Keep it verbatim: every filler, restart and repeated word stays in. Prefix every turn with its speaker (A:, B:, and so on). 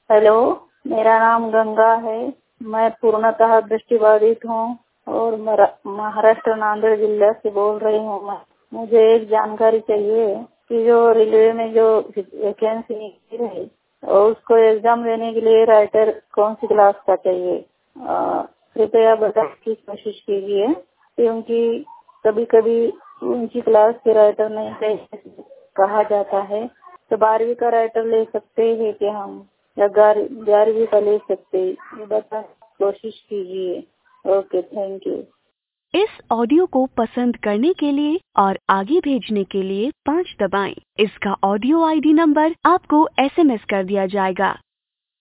A: Hello, मेरा नाम गंगा है। मैं पूर्णतः दृष्टिबाधित हूँ और महाराष्ट्र नांदेड़ जिला से बोल रही हूँ। मैं मुझे एक जानकारी चाहिए कि जो रेलवे में जो वैकेंसी निकली है और उसको एग्जाम देने के लिए राइटर कौन सी क्लास का चाहिए, कृपया बताने की कोशिश कीजिए, क्योंकि कभी कभी ऊंची क्लास के राइटर नहीं कहा जाता है, तो बारहवीं का राइटर ले सकते हैं कि हम, या ग्यारहवीं का ले सकते, ये बताने की कोशिश कीजिए। Okay, thank you.
B: इस ऑडियो को पसंद करने के लिए और आगे भेजने के लिए पाँच दबाएं। इसका ऑडियो आईडी नंबर आपको एसएमएस कर दिया जाएगा।